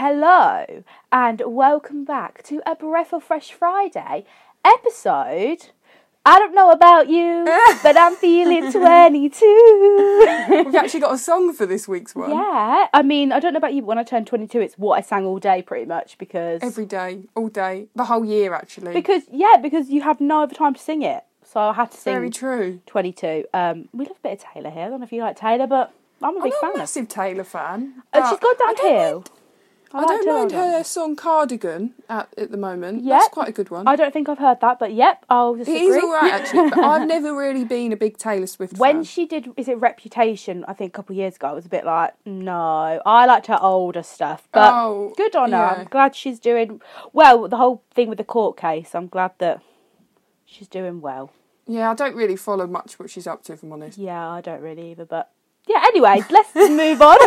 Hello and welcome back to A Breath of Fresh Friday episode. I don't know about you, but I'm feeling 22. We've actually got a song for this week's one. Yeah, I mean, I don't know about you, but when I turned 22, it's what I sang all day pretty much because... Every day, all day, the whole year actually. Because you have no other time to sing it. So I had to sing Very true. 22. We love a bit of Taylor here. I don't know if you like Taylor, but I'm a big fan. I'm a massive Taylor fan. She's gone downhill. I don't mind her song Cardigan at the moment. Yep. That's quite a good one. I don't think I've heard that, but yep, I'll just agree. It is alright actually, but I've never really been a big Taylor Swift fan. When she did, is it Reputation, I think a couple of years ago, I was a bit like, no. I liked her older stuff, but good on her. Yeah. I'm glad she's doing well. The whole thing with the court case, I'm glad that she's doing well. Yeah, I don't really follow much what she's up to, if I'm honest. Yeah, I don't really either, but... Yeah, anyway, let's move on.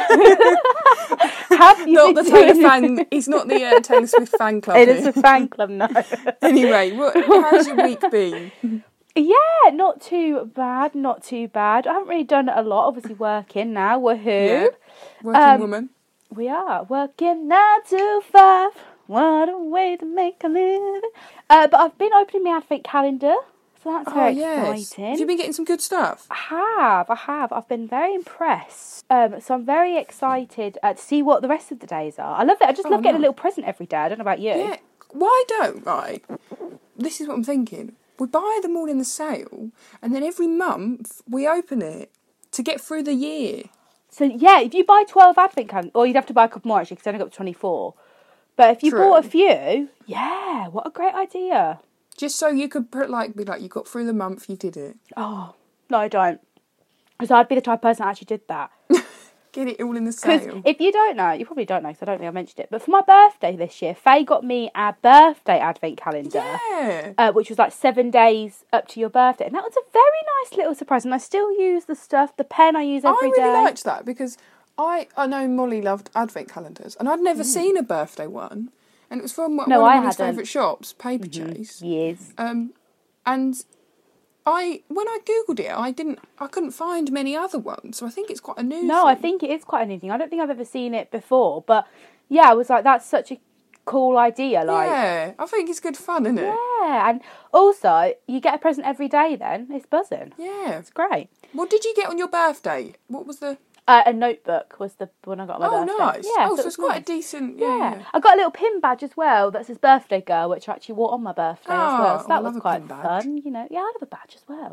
Have you Not been the Taylor doing- fan. It's not the Taylor Swift fan club. It here. is a fan club, no. Anyway, how's your week been? Yeah, not too bad, not too bad. I haven't really done it a lot, obviously working now, woohoo. Yeah. Working woman. We are working 9 to 5. What a way to make a living. But I've been opening my advent calendar, so that's very exciting. Have you been getting some good stuff? I have. I've been very impressed. So I'm very excited to see what the rest of the days are. I love it. I just love getting a little present every day. I don't know about you. Yeah. Why don't, right? This is what I'm thinking. We buy them all in the sale, and then every month we open it to get through the year. So, yeah, if you buy 12 advent calendars, or you'd have to buy a couple more actually, because I only got to 24. But if you bought a few, yeah, what a great idea. Just so you could be like, you got through the month, you did it. Oh, no, I don't. Because I'd be the type of person that actually did that. Get it all in the sale. If you don't know, you probably don't know because I don't think I mentioned it, but for my birthday this year, Faye got me a birthday advent calendar. Yeah. Which was like 7 days up to your birthday. And that was a very nice little surprise. And I still use the stuff, the pen I use every day. I really liked that because I know Molly loved advent calendars and I'd never seen a birthday one. And it was from one of Molly's favourite shops, Paper Chase. Yes. And when I googled it, I couldn't find many other ones. So I think it's quite a new thing. No, I think it is quite a new thing. I don't think I've ever seen it before, but yeah, I was like, that's such a cool idea. Yeah, I think it's good fun, isn't it? Yeah, and also you get a present every day. Then it's buzzing. Yeah, It's great. What did you get on your birthday? What was the? A notebook was the one I got on my birthday. Oh, nice. Yeah, so it's quite a decent. Yeah. I got a little pin badge as well that says birthday girl, which I actually wore on my birthday as well. So that was quite fun, you know. Yeah, I love a badge as well.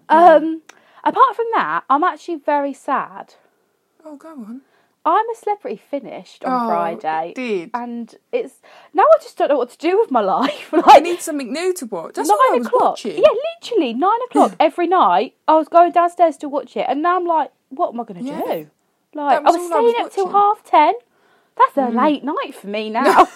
Apart from that, I'm actually very sad. Oh, go on. I'm a Celebrity finished on Friday. Did. And it's now I just don't know what to do with my life. I need something new to watch. That's what I was watching. Yeah, literally 9 o'clock every night. I was going downstairs to watch it, and now I'm like, what am I going to do? Like, I was staying up till 10:30. That's a late night for me now.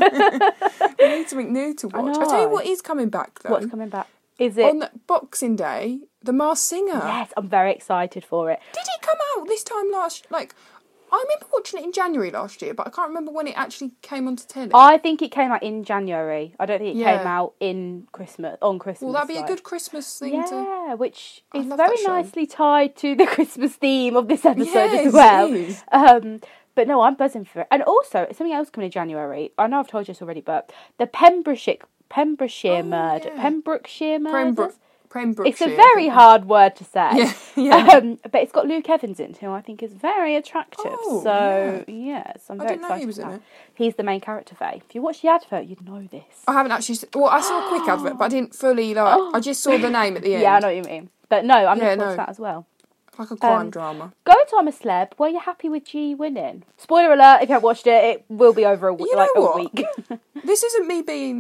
We need something new to watch. I tell you what is coming back though. What's coming back? Is it on Boxing Day? The Masked Singer. Yes, I'm very excited for it. Did it come out this time last? I remember watching it in January last year, but I can't remember when it actually came onto telly. I think it came out in January. I don't think it came out on Christmas. Well, that'd be a good Christmas thing to... Yeah, which is love very that show. nicely tied to the Christmas theme of this episode Yes, as well. it is. But no, I'm buzzing for it. And also, something else coming in January. I know I've told you this already, but the Pembrokeshire murder. Yeah. Pembrokeshire murders. Pembrokeshire. It's a very hard word to say. Yeah. But it's got Luke Evans in, who I think is very attractive. Oh, so, yes, I'm very didn't know excited he was for in that. it. He's the main character, Faye. If you watch the advert, you'd know this. I haven't actually... Well, I saw a quick advert, but I didn't fully, I just saw the name at the end. Yeah, I know what you mean. But no, I'm looking forward to that as well. Like a crime drama. Go to I'm a Celeb. Were you happy with G winning? Spoiler alert, if you haven't watched it, it will be over a week. This isn't me being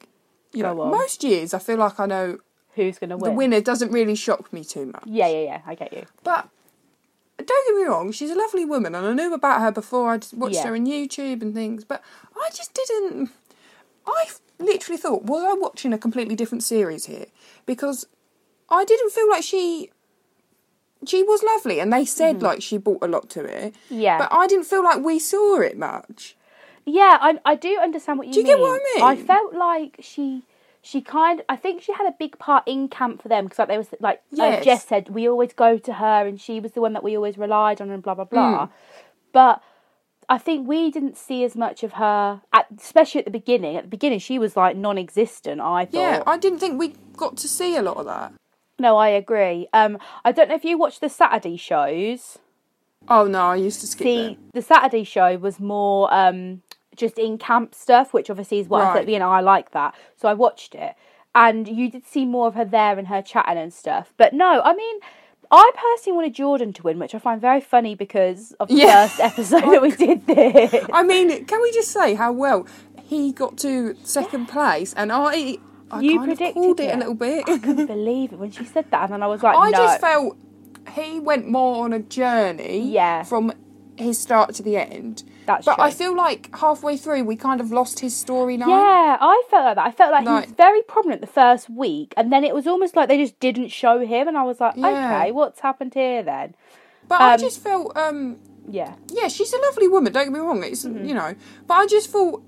most years I feel like I know who's going to win. The winner doesn't really shock me too much. Yeah, I get you. But don't get me wrong, she's a lovely woman, and I knew about her before. I'd watched her on YouTube and things, but I just didn't... I literally thought, was I watching a completely different series here? Because I didn't feel like she was lovely, and they said like she brought a lot to it. Yeah. But I didn't feel like we saw it much. Yeah, I do understand what you mean. Do you get what I mean? I felt like she I think she had a big part in camp for them, because like they was like Jess said, we always go to her and she was the one that we always relied on and blah blah blah. But I think we didn't see as much of her, especially at the beginning. At the beginning, she was like non-existent, I thought. Yeah, I didn't think we got to see a lot of that. No, I agree. I don't know if you watch the Saturday shows. Oh, no, I used to skip them. The Saturday show was more just in-camp stuff, which obviously is what I said at the beginning. I like that. So I watched it. And you did see more of her there and her chatting and stuff. But no, I mean, I personally wanted Jordan to win, which I find very funny because of the first episode that we did this. I mean, can we just say how well he got to second place? And I you kind of predicted called it a little bit. I couldn't believe it when she said that. And then I was like, I no. just felt he went more on a journey from his start to the end. That's but true. I feel like halfway through we kind of lost his storyline. Yeah, I felt like that. I felt like he was very prominent the first week, and then it was almost like they just didn't show him, and I was like, okay, what's happened here then? But I just felt, yeah, she's a lovely woman, don't get me wrong, it's, you know, but I just thought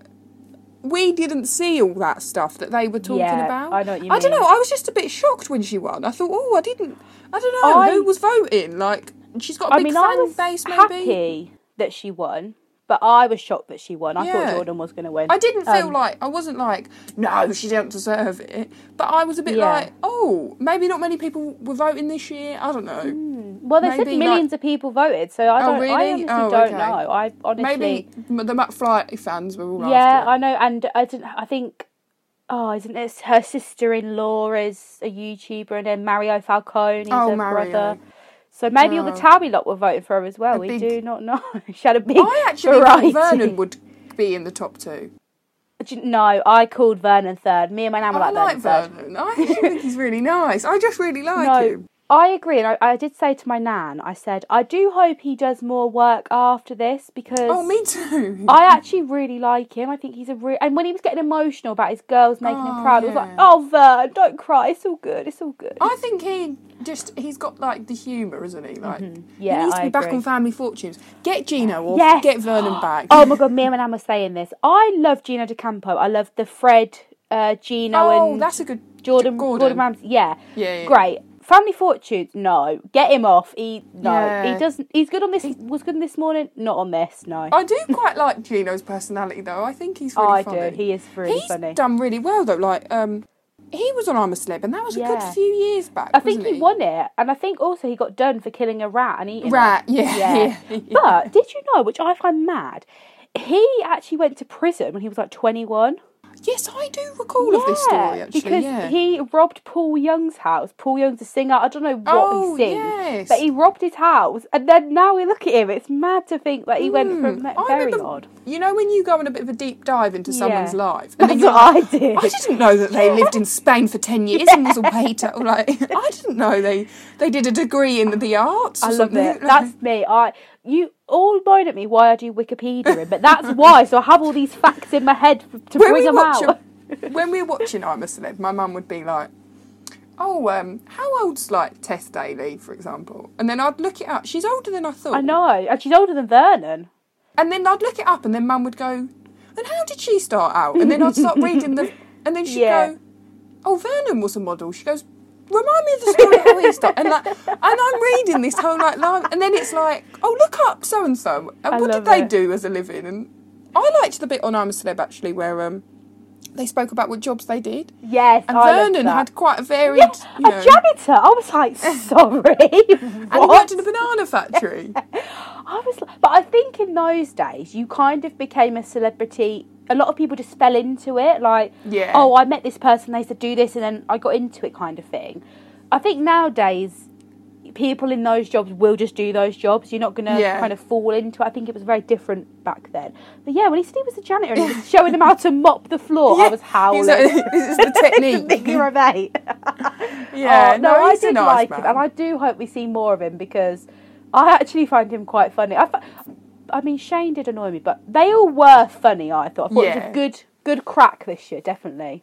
we didn't see all that stuff that they were talking about. I know what you mean. I don't know, I was just a bit shocked when she won. I thought, I don't know, who was voting? Like, she's got a big fan base, maybe? I was happy that she won. But I was shocked that she won. I thought Jordan was going to win. I didn't feel I wasn't like, no, she didn't deserve it. But I was a bit like, maybe not many people were voting this year. I don't know. Well, they said millions of people voted, so I don't. Really? I honestly don't know. I honestly maybe the McFly fans were all. Yeah, I know, and I think. Oh, isn't it her sister-in-law is a YouTuber, and then Mario Falcone is her brother. So maybe all the Towie lot were voting for her as well. We do not know. She had a big I actually thought Vernon would be in the top 2. No, I called Vernon third. Me and my nan were like Vernon. I actually think he's really nice. I just really like him. I agree, and I did say to my nan, I said, I do hope he does more work after this, because... Oh, me too. I actually really like him. I think he's and when he was getting emotional about his girls making him proud, I was like, oh, Vern, don't cry, it's all good, it's all good. I think he's got, like, the humour, isn't he? Like, yeah, he needs to be back on Family Fortunes. Get Gino off, get Vernon back. Oh, my God, me and my nan were saying this. I love Gino D'Acampo. I love the Fred, Gino and... that's a good... Gordon Ramsay. Yeah. Great. Family Fortunes, no. Get him off. He doesn't. He's good on this. Was good on This Morning. Not on this. No. I do quite like Gino's personality, though. I think he's really funny. I do. He is really funny. He's done really well, though. Like, he was on I'm a Celeb, and that was a good few years back. I think he won it, and I think also he got done for killing a rat and eating it. Yeah. But did you know, which I find mad, he actually went to prison when he was like 21. Yes, I do recall of this story, actually. Because he robbed Paul Young's house. Paul Young's a singer. I don't know what he sings. But he robbed his house. And then now we look at him, it's mad to think that he went from very odd. You know when you go on a bit of a deep dive into someone's life? And That's what I did. I didn't know that they lived in Spain for 10 years and was a waiter. Like, I didn't know they did a degree in the arts or something. Love it. That's me. You all moan at me why I do Wikipedia, but that's why. So I have all these facts in my head to bring them out. When we were watching I'm a Celeb, my mum would be like, how old's like Tess Daly, for example? And then I'd look it up. She's older than I thought. I know, and she's older than Vernon. And then I'd look it up, and then Mum would go, and how did she start out? And then I'd start reading and then she'd go, oh, Vernon was a model. She goes, remind me of the story how he started. And I'm reading this whole life, and then it's like, oh, look up so and so. And what did they do as a living? And I liked the bit on I'm a Celeb actually where they spoke about what jobs they did. Yes, and Vernon had quite a varied. A janitor. I was like, sorry, and he worked in a banana factory. I was, but I think in those days you kind of became a celebrity. A lot of people just fell into it, like, oh, I met this person, they said do this, and then I got into it, kind of thing. I think nowadays people in those jobs will just do those jobs. You're not going to kind of fall into it. I think it was very different back then. But yeah, when he said he was a janitor and he was showing them how to mop the floor, I was howling. Like, this is the technique. You're a mate. I did like him, and I do hope we see more of him because I actually find him quite funny. I mean, Shane did annoy me, but they all were funny, I thought. I thought it was a good crack this year, definitely.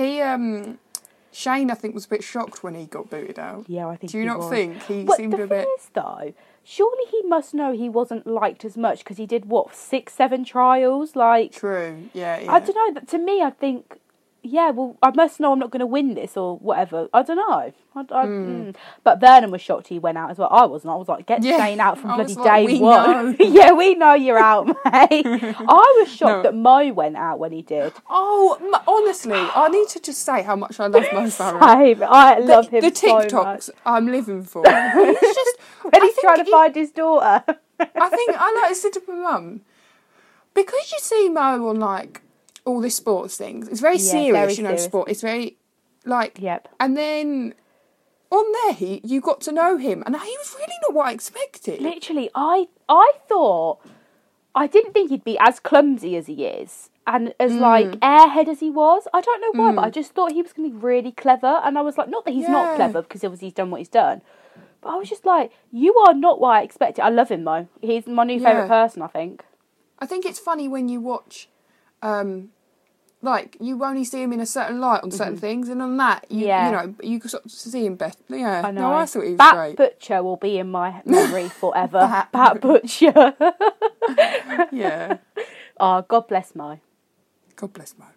Shane, I think, was a bit shocked when he got booted out. Yeah, I think. Do you not think he seemed a bit? The thing is, though, surely he must know he wasn't liked as much because he did 6-7 trials. Like, true, yeah. I don't know. To me, I think yeah, well, I must know I'm not going to win this or whatever. I don't know. But Vernon was shocked he went out as well. I wasn't. I was like, get Shane out from bloody day one. Yeah, we know you're out, mate. I was shocked that Mo went out when he did. Oh, honestly, I need to just say how much I love Mo Farah. Same. I love him so much. The TikToks I'm living for. He's just... when he's trying to find his daughter. I think I like to sit with my mum. Because you see Mo on, like, all the sports things, it's very serious, serious. Sport. It's very, like... Yep. And then on there, you got to know him, and he was really not what I expected. Literally, I thought... I didn't think he'd be as clumsy as he is, and as, like, airhead as he was. I don't know why, but I just thought he was going to be really clever, and I was like, not that he's not clever, because obviously he's done what he's done, but I was just like, you are not what I expected. I love him, though. He's my new favourite person, I think. I think it's funny when you watch... like, you only see him in a certain light on certain things, and on that, you know, you can sort of see him better. Yeah, I know. No, I thought he was great. Bat Butcher will be in my memory forever. Bat Butcher. Yeah. Oh, God bless Mo. God bless Mo.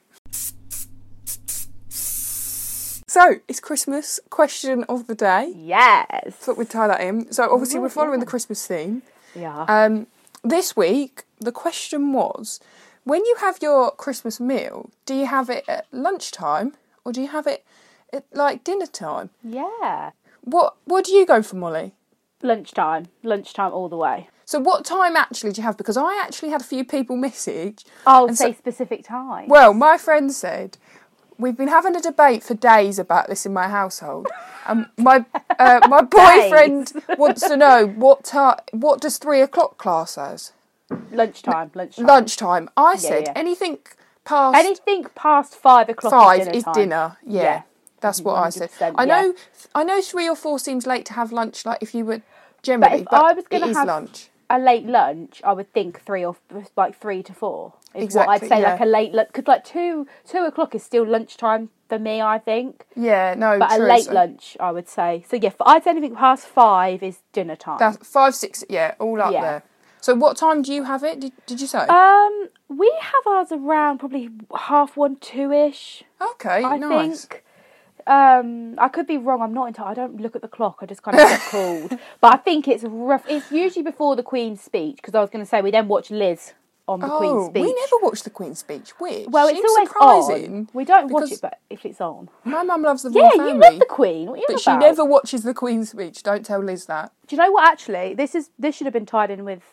So, it's Christmas question of the day. Yes. Thought we'd tie that in. So, obviously, we're following the Christmas theme. Yeah. This week, the question was... When you have your Christmas meal, do you have it at lunchtime or do you have it at, like, dinner time? Yeah. What do you go for, Molly? Lunchtime. Lunchtime all the way. So what time actually do you have? Because I actually had a few people message. Oh, say specific time. Well, my friend said, we've been having a debate for days about this in my household. And my boyfriend wants to know what does 3 o'clock class as? Lunchtime. I said anything past 5 o'clock is dinner. Yeah. That's what I said. I know 3 or 4 seems late to have lunch, like if you were generally, but I was going to have lunch. A late lunch, I would think 3 to 4 is what I'd say. Like a late lunch, because like 2 o'clock is still lunchtime for me, I think. Yeah, no, but true, a late lunch, I would say. So yeah, I'd say anything past 5 is dinner time. That's 5, 6, all up there. So what time do you have it? Did you say? We have ours around probably 1:30, 2ish. Okay, nice. Think. I could be wrong. I'm not entirely. I don't look at the clock. I just kind of get called. But I think it's rough. It's usually before the Queen's speech, because I was going to say we then watch Liz on the Queen's speech. We never watch the Queen's speech. Which well, it's always surprising. On. We don't watch it, but if it's on, my mum loves the royal family. Yeah, you love the Queen. What are you but she never watches the Queen's speech. Don't tell Liz that. Do you know what? Actually, this should have been tied in with.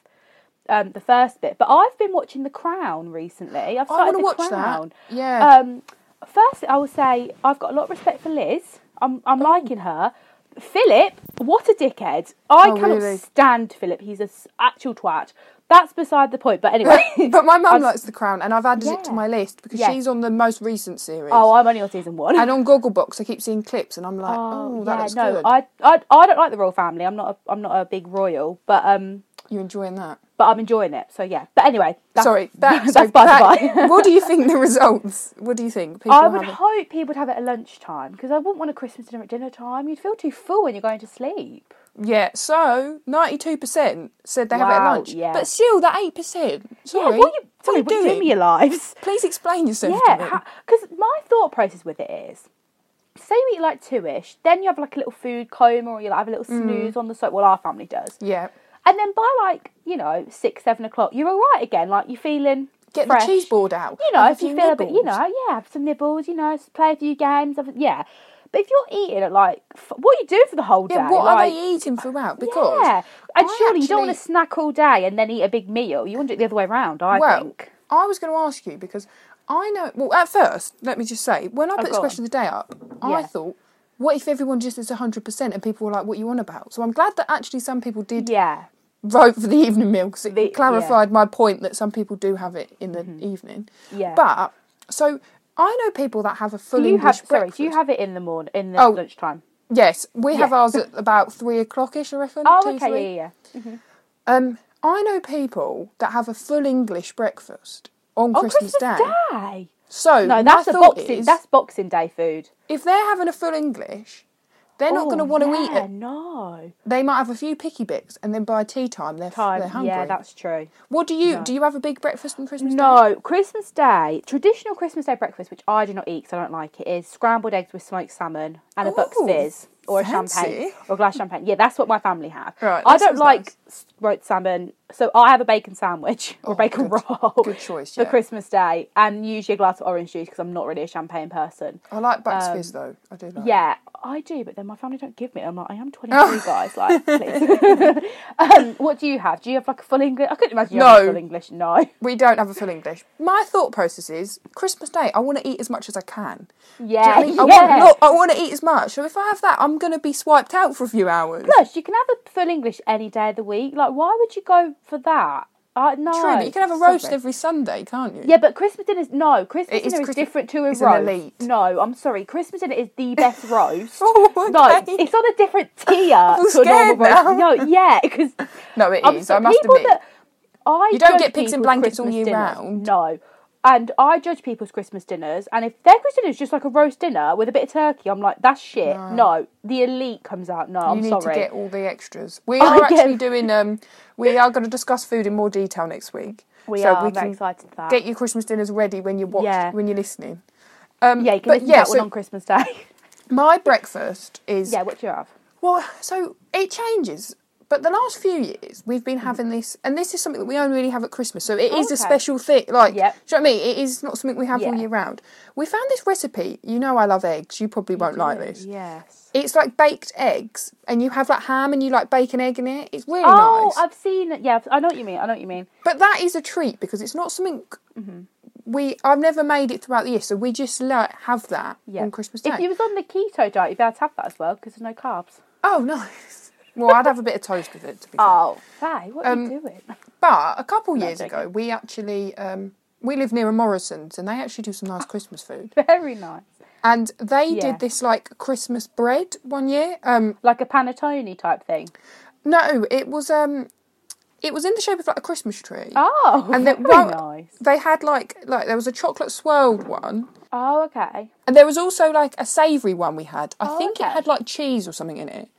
The first bit, but I've been watching The Crown recently. I've started The Crown. That. Yeah. First, I will say I've got a lot of respect for Liz. I'm liking her. Philip, what a dickhead! I cannot stand Philip. He's an actual twat. That's beside the point. But anyway. But my mum likes The Crown, and I've added it to my list because she's on the most recent series. Oh, I'm only on season 1. And on Gogglebox, I keep seeing clips, and I'm like, that looks good. I don't like the royal family. I'm not a big royal, but you're enjoying that. But I'm enjoying it, so yeah. But anyway, that's by the by. What do you think the results? What do you think? I would hope people would have it at lunchtime, because I wouldn't want a Christmas dinner at dinner time. You'd feel too full when you're going to sleep. Yeah, so 92% said they have it at lunch. Yeah. But still, that 8%. Sorry, what are you doing with your lives? Please explain yourself to me. Because my thought process with it is, say we eat like 2ish, then you have like a little food coma, or you have a little snooze on the sofa. Well, our family does. Yeah. And then by 6, 7 o'clock, you're all right again. Like, you're feeling fresh. The cheese board out. If you feel nibbles. A bit, have some nibbles, play a few games. Yeah. But if you're eating at what are you doing for the whole day? What are they eating throughout? Because and surely you don't want to snack all day and then eat a big meal. You want to do it the other way around, I think. I was going to ask you, because I know... Well, at first, let me just say, when I put this question of the day up, I thought, what if everyone just is 100% and people were like, what are you on about? So I'm glad that actually some people did vote for the evening meal, because it clarified my point that some people do have it in the evening. Yeah. But, so... I know people that have a full English breakfast. Do you have it in the morning, in the lunchtime? Yes, we have ours at about 3 o'clock-ish, I reckon. Oh, 2, okay, 3. Yeah. Mm-hmm. I know people that have a full English breakfast on Christmas Day. So no, that's Boxing Day food. If they're having a full English, They're not going to want to eat it. No. They might have a few picky bits, and then by tea time, they're hungry. Yeah, that's true. What do you have a big breakfast on Christmas Day? No, Christmas Day, traditional Christmas Day breakfast, which I do not eat because I don't like it, is scrambled eggs with smoked salmon and a Bucks Fizz. Or fancy. A champagne. Or a glass of champagne. Yeah, that's what my family have. Right, I don't like smoked salmon, so I have a bacon sandwich or bacon roll. Good choice, for Christmas Day, and usually a glass of orange juice because I'm not really a champagne person. I like Bucks Fizz though. I do like. Yeah, I do, but then my family don't give me it. I'm like, I am 23, guys. Like, please. What do you have? Do you have like a full English? I couldn't imagine you having a full English. No, we don't have a full English. My thought process is Christmas Day. I want to eat as much as I can. Yeah, do you know what I mean? I want to eat as much. So if I have that, I'm going to be swiped out for a few hours. Plus, you can have a full English any day of the week. Like, why would you go for that? No. True, but you can have a roast every Sunday, can't you? Yeah, but Christmas dinner is different to a roast. An elite. No, I'm sorry. Christmas dinner is the best roast. Okay. No, it's on a different tier to a normal roast. No, yeah, because no, it is. I must admit. You don't get pigs in blankets all year round. No. And I judge people's Christmas dinners, and if their Christmas dinner is just like a roast dinner with a bit of turkey, I'm like, that's shit. No, the elite comes out. No, I'm sorry. You need to get all the extras. We are actually doing. We are going to discuss food in more detail next week. I'm very excited for that. Get your Christmas dinners ready when you're when you're listening. You can listen to that one on Christmas Day. My breakfast is. Yeah, what do you have? Well, so it changes. But the last few years, we've been having this, and this is something that we only really have at Christmas, so it is a special thing. Like, do you know what I mean? It is not something we have all year round. We found this recipe. You know I love eggs. You probably won't like this. Yes. It's like baked eggs, and you have like ham, and you like bake an egg in it. It's really nice. Oh, I've seen it. Yeah, I know what you mean. But that is a treat, because it's not something... I've never made it throughout the year, so we just have that on Christmas Day. If you was on the keto diet, you'd be able to have that as well, because there's no carbs. Oh, nice. Well, I'd have a bit of toast with it, to be fair. Oh, Faye, what are you doing? But a couple years ago, we actually... we live near a Morrison's, and they actually do some nice Christmas food. Very nice. And they did this, like, Christmas bread one year. Like a panettone type thing? No, it was in the shape of, like, a Christmas tree. Oh, and very nice. They had, like, there was a chocolate swirled one. Oh, okay. And there was also, like, a savoury one we had. I think it had, like, cheese or something in it.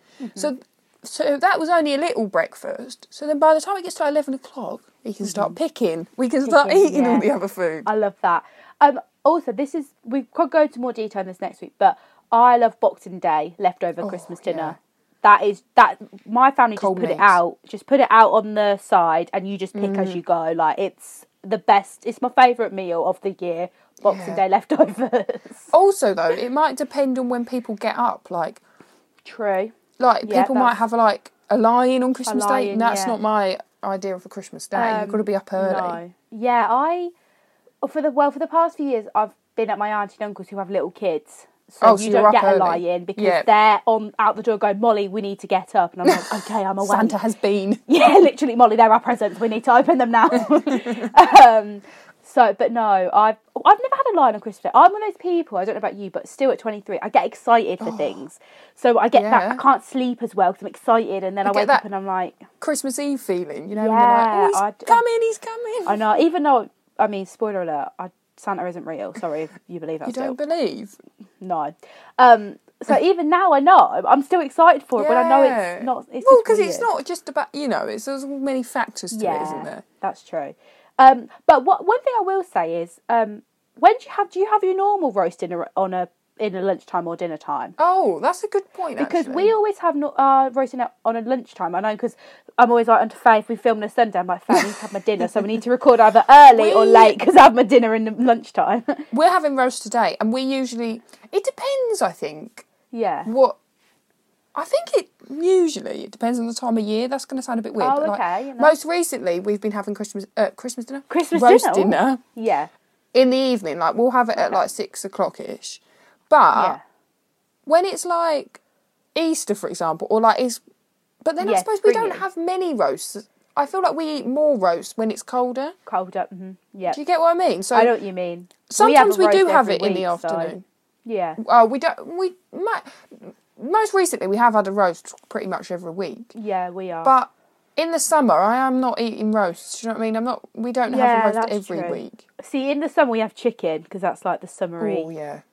So that was only a little breakfast. So then by the time it gets to 11 o'clock, we can start picking. We can start eating all the other food. I love that. Also, we could go into more detail on this next week, but I love Boxing Day leftover Christmas dinner. That my family just put it out on the side, and you just pick as you go. Like, it's the best. It's my favourite meal of the year. Boxing Day leftovers. Also, though, it might depend on when people get up. Like, true. Like, people might have, like, a lie-in on Christmas Day, and that's not my idea of a Christmas Day. You've got to be up early. No. Yeah, for the past few years, I've been at my auntie and uncles who have little kids. So you don't get a lie-in because they're out the door going, Molly, we need to get up. And I'm like, okay, I'm awake. Santa has been. Yeah, literally, Molly, they're our presents. We need to open them now. But no, I've never had a lie-in on Christmas Day. I'm one of those people, I don't know about you, but still at 23, I get excited for things. So I get that, I can't sleep as well because I'm excited, and then I wake up and I'm like... Christmas Eve feeling, you know? Yeah. You're like, he's coming. I know, even though, I mean, spoiler alert, Santa isn't real. Sorry if you believe that. You don't believe? No. So even now I know, I'm still excited for it, but I know it's not... Well, because it's not just about, there's many factors to it, isn't there? That's true. But one thing I will say is, when do you have your normal roast dinner in a lunchtime or dinner time? Oh, that's a good point, because we always have roast dinner on a lunchtime. I know, because I'm always like, Faye, if we film on a Sunday, I'm like, Faye, I need to have my dinner, so we need to record either early or late, because I have my dinner in the lunchtime. We're having roast today, and we usually... It depends, I think. Yeah. I think it depends on the time of year. That's going to sound a bit weird. Oh, but okay. Most recently, we've been having Christmas dinner? Roast dinner. Yeah. In the evening. Like, we'll have it at like 6 o'clock-ish. But when it's like Easter, for example, or like but then I suppose we don't have many roasts. I feel like we eat more roasts when it's colder. Yeah. Do you get what I mean? So I know what you mean. Sometimes we do have it in the afternoon. Yeah. We might... Most recently, we have had a roast pretty much every week. Yeah, we are. But in the summer, I am not eating roasts. Do you know what I mean? We don't have a roast every week. See, in the summer we have chicken because that's like the summery. Oh yeah.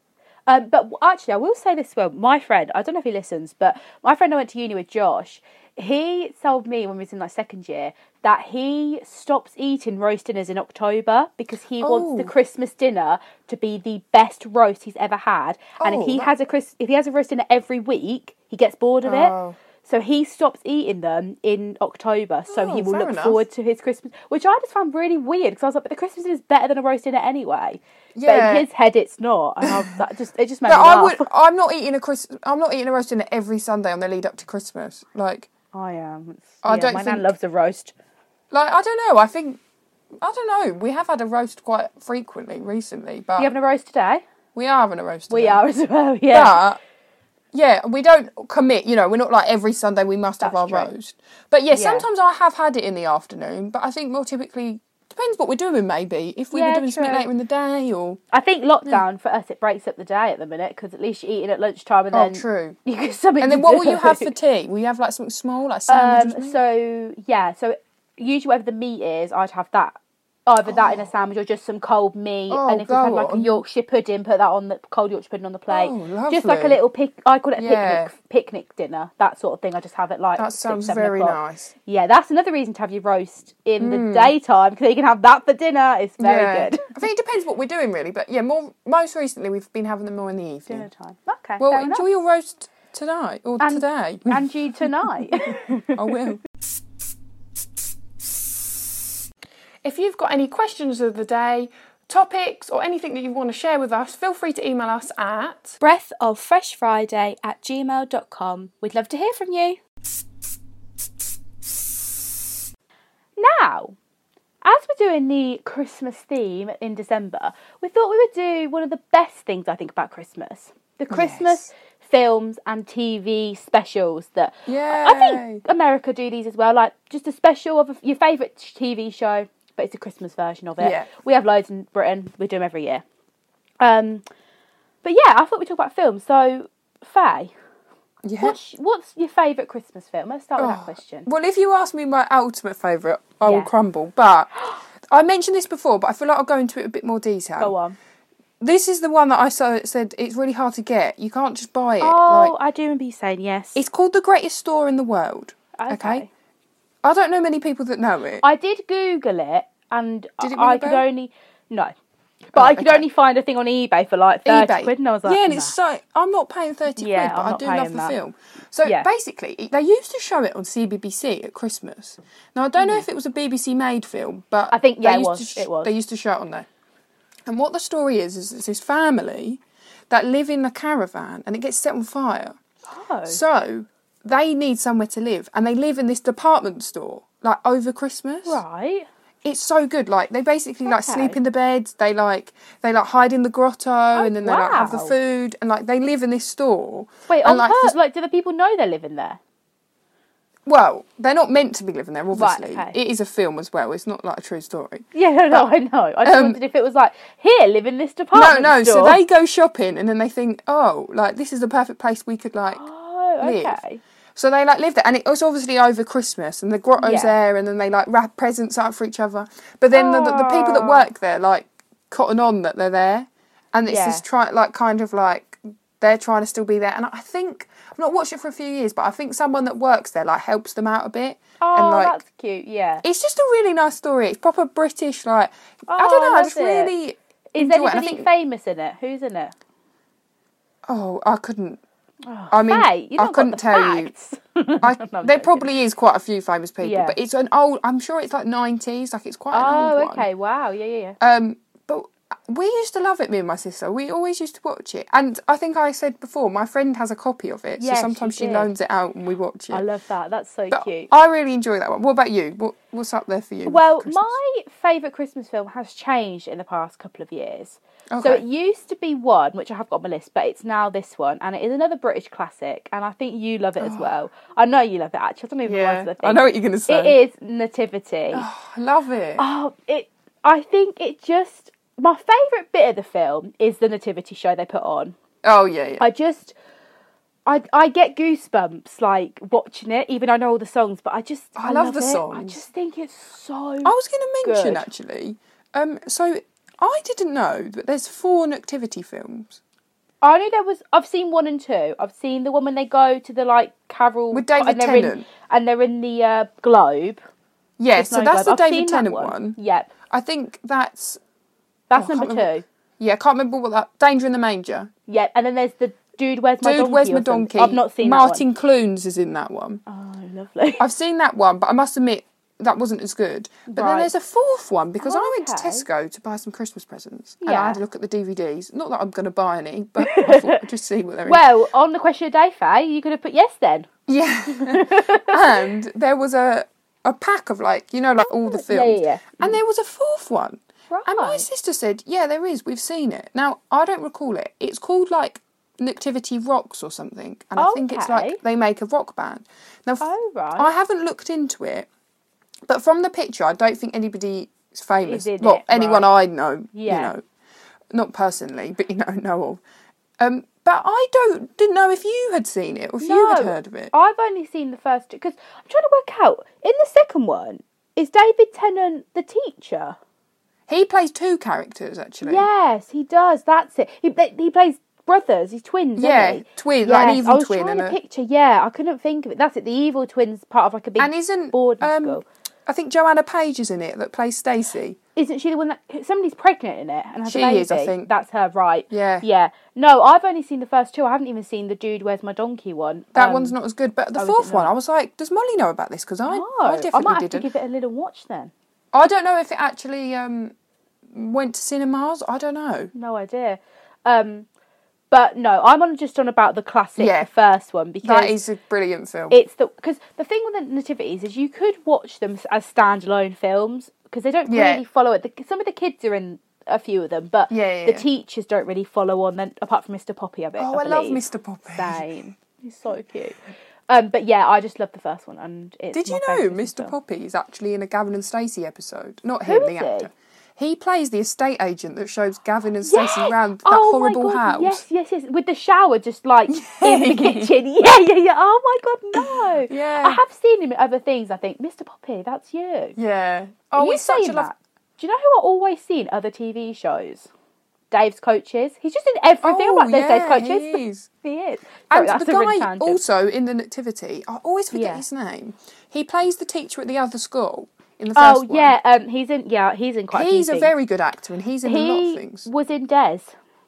But actually, I will say this well. My friend, I don't know if he listens, but my friend I went to uni with, Josh, he told me when we was in like second year that he stops eating roast dinners in October because he wants the Christmas dinner to be the best roast he's ever had. And if he has a roast dinner every week, he gets bored of it. So he stops eating them in October, so he will look forward to his Christmas, which I just found really weird because I was like, but the Christmas dinner is better than a roast dinner anyway. Yeah. But in his head, it's not, and it just made me laugh. I'm not eating a roast dinner every Sunday on the lead up to Christmas. Like I am. My nan loves a roast. Like I don't know. I don't know. We have had a roast quite frequently recently, but you having a roast today? We are having a roast today. We are as well. Yeah. But yeah, we don't commit, we're not like every Sunday we must have our roast. But yeah, sometimes I have had it in the afternoon, but I think more typically, depends what we're doing maybe. If we were doing something later in the day or... I think lockdown for us, it breaks up the day at the minute, because at least you're eating at lunchtime and then... Oh, true. You get something and then what will you have for tea? Will you have like something small, like sandwiches? So usually whatever the meat is, I'd have that. Either that in a sandwich or just some cold meat. And if we had like a Yorkshire pudding, put that on the cold Yorkshire pudding on the plate. Oh, lovely. Just like a little I call it a picnic dinner, that sort of thing. I just have it like that sounds very nice. Yeah, that's another reason to have your roast in the daytime, because you can have that for dinner. It's very good. I think it depends what we're doing really, but yeah, most recently we've been having them more in the evening. Dinner time. Okay. Well, enjoy your roast tonight or today. And you tonight. I will. If you've got any questions of the day, topics, or anything that you want to share with us, feel free to email us at breathoffreshfriday@gmail.com. We'd love to hear from you. Now, as we're doing the Christmas theme in December, we thought we would do one of the best things I think about Christmas. The Christmas films and TV specials that I think America do these as well, like just a special of your favourite TV show, but it's a Christmas version of it. Yeah. We have loads in Britain. We do them every year. But yeah, I thought we'd talk about films. So, Faye, what's your favourite Christmas film? Let's start with that question. Well, if you ask me my ultimate favourite, I will crumble. But I mentioned this before, but I feel like I'll go into it a bit more detail. Go on. This is the one that I said it's really hard to get. You can't just buy it. Oh, I do remember you saying yes. It's called The Greatest Store in the World. Okay? I don't know many people that know it. I did Google it, and I could only... No. But I could only find a thing on eBay for like 30 quid, and I was like, and it's so... I'm not paying 30 quid, but I do love the film. So basically, they used to show it on CBBC at Christmas. Now, I don't know if it was a BBC-made film, but... I think, it was. They used to show it on there. And what the story is it's this family that live in a caravan, and it gets set on fire. Oh. So... they need somewhere to live, and they live in this department store, like, over Christmas. Right. It's so good. Like, they basically, like, sleep in the beds, they hide in the grotto, and then they, like, have the food, and, like, they live in this store. Wait, on purpose? Like, do the people know they're living there? Well, they're not meant to be living there, obviously. Right, okay. It is a film as well. It's not, like, a true story. Yeah, no, I know. I just wondered if it was like, here, live in this department store. No, so they go shopping, and then they think, like, this is the perfect place we could, like, live. Okay. So they, like, live there. And it was obviously over Christmas. And the grotto's there. And then they, like, wrap presents up for each other. But then the people that work there, like, cotton on that they're there. And it's just they're trying to still be there. And I think... I've not watched it for a few years. But I think someone that works there, like, helps them out a bit. Oh, and, like, that's cute, yeah. It's just a really nice story. It's proper British, like... I don't know. I just really enjoy it. Is anybody famous in it? Who's in it? Oh, I couldn't... Oh, I mean, Faye, I couldn't tell you. There probably is quite a few famous people, but it's an old... I'm sure it's like 90s, like it's quite an old one. Oh, okay, wow, yeah. But we used to love it, me and my sister. We always used to watch it. And I think I said before, my friend has a copy of it, so sometimes she loans it out and we watch it. I love that, that's so cute. I really enjoy that one. What about you? What's up there for you? Well, my favourite Christmas film has changed in the past couple of years. Okay. So it used to be one, which I have got on my list, but it's now this one, and it is another British classic, and I think you love it as well. I know you love it, actually. I don't even know what the thing. I know what you're going to say. It is Nativity. Oh, I love it. I think it just... My favourite bit of the film is the Nativity show they put on. Oh, yeah. I get goosebumps, like, watching it, even though I know all the songs, but I love the songs. I just think it's so I was going to mention, actually, so... I didn't know that there's 4 Nativity films. I knew I've seen 1 and 2. I've seen the one when they go to the, like, carol... With David Tennant. And they're in the Globe. Yes, so that's the David Tennant one. Yep. I think that's... That's number 2. Yeah, I can't remember what that... Danger in the Manger. Yep, and then there's the Dude, Where's My Donkey? Dude, Where's My Donkey? I've not seen that one. Martin Clunes is in that one. Oh, lovely. I've seen that one, but I must admit, that wasn't as good. But then there's a 4th one, because I went to Tesco to buy some Christmas presents. And I had a look at the DVDs. Not that I'm going to buy any, but I thought I'd just see what they're in. Well, on the question of the day, Faye, you could have put yes then. Yeah. And there was a pack of, like, you know, like all the films. Yeah. And there was a 4th one. Right. And my sister said, yeah, there is. We've seen it. Now, I don't recall it. It's called, like, Nativity Rocks or something. And I think it's like they make a rock band. Now, I haven't looked into it. But from the picture, I don't think anybody is famous. Well, anyone I know, you know, not personally, but, you know of. But I didn't know if you had seen it or if you had heard of it. I've only seen the first 2, because I'm trying to work out, in the second one, is David Tennant the teacher? He plays 2 characters, actually. Yes, he does, that's it. He plays brothers, he's twins, isn't he? Twins, like an evil twin. I was trying to picture, I couldn't think of it. That's it, the evil twin's part of, like, a big boarding school. I think Joanna Page is in it, that plays Stacey. Isn't she the one that... Somebody's pregnant in it and has a baby? She is, I think. That's her, right. Yeah. Yeah. No, I've only seen the first 2. I haven't even seen the Dude, Where's My Donkey one. That one's not as good. But the 4th one, I was like, does Molly know about this? Because I definitely didn't. I might have to give it a little watch then. I don't know if it actually went to cinemas. I don't know. No idea. But no, I'm just on about the classic, the first one, because that is a brilliant film. Because the thing with the Nativities is you could watch them as standalone films because they don't really follow it. Some of the kids are in a few of them, but the teachers don't really follow on. Then apart from Mr. Poppy, I love Mr. Poppy. Same, he's so cute. But yeah, I just love the first one, and it's Did you know Mr. Poppy is actually in a Gavin and Stacey episode? Not him, the actor. He plays the estate agent that shows Gavin and Stacey around that horrible house. Yes. With the shower just, like, in the kitchen. Yeah. Oh, my God, no. Yeah. I have seen him in other things, I think. Mr. Poppy, that's you. Yeah. Oh, he's such a love. Do you know who I always see in other TV shows? Dave's Coaches. He's just in everything. I'm like, there's Dave's Coaches. He is. He is. Sorry, and the guy also in the Nativity, I always forget his name. He plays the teacher at the other school. In the first one. He's in quite a few things. He's a very good actor and he's in a lot of things. He was in Des.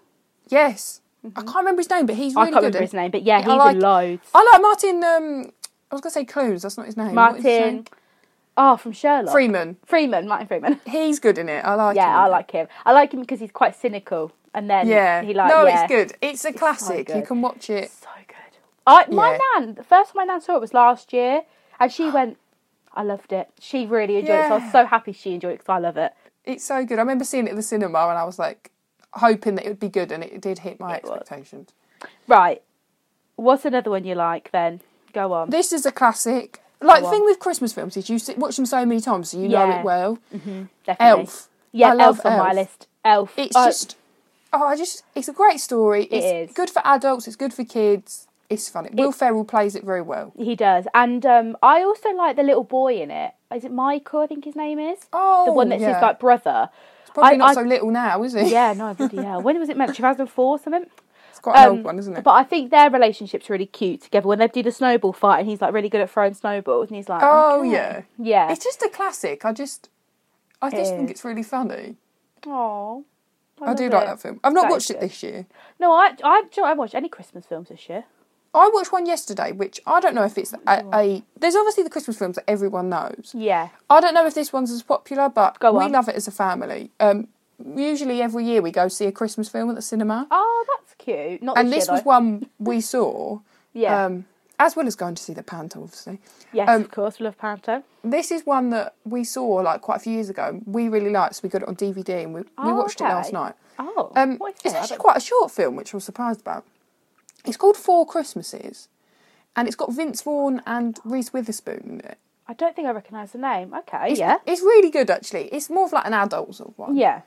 Yes. I can't remember his name, but he's really good. I can't remember his name, but he's in loads. I like Martin, I was going to say Clunes, that's not his name. Martin, from Sherlock. Martin Freeman. He's good in it, I like him. Yeah, I like him. I like him because he's quite cynical. And then it's good. It's a classic. So you can watch it. So good. My nan, the first time my nan saw it was last year, and she went, I loved it. She really enjoyed it, so I was so happy she enjoyed it because I love it. It's so good. I remember seeing it at the cinema and I was like, hoping that it would be good, and it did hit my expectations. Right. What's another one you like then? Go on. This is a classic. Like, the thing with Christmas films is you watch them so many times, so you know it well. Mm-hmm, definitely. Elf. Yeah, Elf's on my list. Elf. It's just... it's a great story. It's good for adults. It's good for kids. It's funny. Will Ferrell plays it very well. He does. And I also like the little boy in it. Is it Michael, I think his name is? Oh, the one that's his, like, brother. It's probably not so little now, is he? Yeah, no, bloody hell. When was it meant? 2004 or something? It's quite an old one, isn't it? But I think their relationship's really cute together. When they do the snowball fight and he's, like, really good at throwing snowballs and he's like... yeah. Yeah. It's just a classic. I just think it's really funny. Oh. I do like that film. I've not watched it this year. No, I haven't watched any Christmas films this year. I watched one yesterday, which I don't know if it's there's obviously the Christmas films that everyone knows. Yeah. I don't know if this one's as popular, but we love it as a family. Usually every year we go see a Christmas film at the cinema. Oh, that's cute. This was one we saw. Yeah. As well as going to see the Panto, obviously. Yes, of course, we love Panto. This is one that we saw like quite a few years ago. We really liked, so we got it on DVD and we watched it last night. Oh, it's actually quite a short film, which I was surprised about. It's called Four Christmases, and it's got Vince Vaughn and Reese Witherspoon in it. I don't think I recognise the name. Okay, it's really good actually. It's more of like an adult sort of one. Yeah.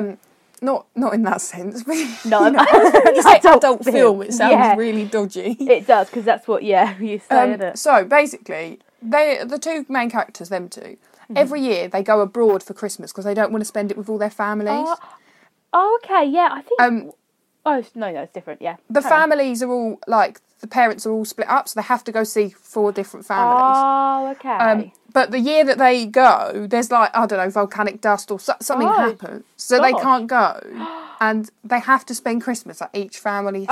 Not in that sense, but no, when you say adult film, it sounds really dodgy. It does, because that's what you say, isn't it? So basically, the two main characters, them two, every year they go abroad for Christmas because they don't want to spend it with all their families. Oh, okay, yeah, I think. Oh, no, it's different, yeah. The families are all, like, the parents are all split up, so they have to go see 4 different families. Oh, okay. But the year that they go, there's, like, I don't know, volcanic dust or something happens. So they can't go. And they have to spend Christmas at each family's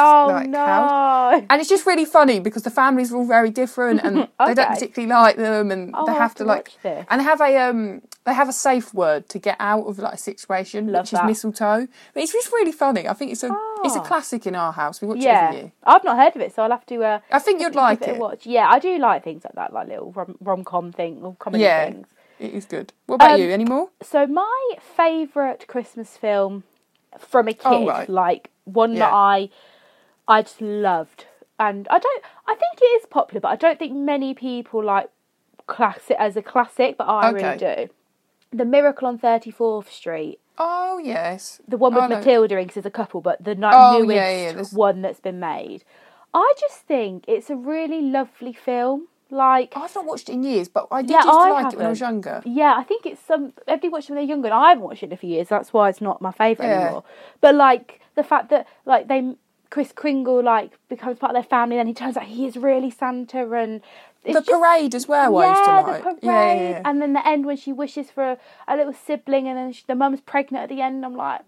house. And it's just really funny because the families are all very different and they don't particularly like them, and they have to like, and they have a safe word to get out of like a situation, which is mistletoe. But it's just really funny. I think it's a classic in our house. We watch it every year. I've not heard of it, so I'll have to. I think you'd like it. Watch. Yeah, I do like things like that, like little rom-com thing or comedy things. It is good. What about you? Any more? So my favourite Christmas film from a kid, like one that I just loved, and I think it is popular, but I don't think many people like class it as a classic, but I really do. The Miracle on 34th Street. Oh yes, the one with Matilda in, 'cause there's a couple, but the newest one that's been made. I just think it's a really lovely film. Like, I've not watched it in years, but I did used to like it when I was younger. Yeah, I think it's everybody watched it when they're younger, and I haven't watched it in a few years. That's why it's not my favourite anymore. But like the fact that like Kris Kringle like becomes part of their family, and he turns out he is really Santa, and the parade as well. I used to like the parade, and then the end when she wishes for a little sibling, and then the mum's pregnant at the end. I'm like,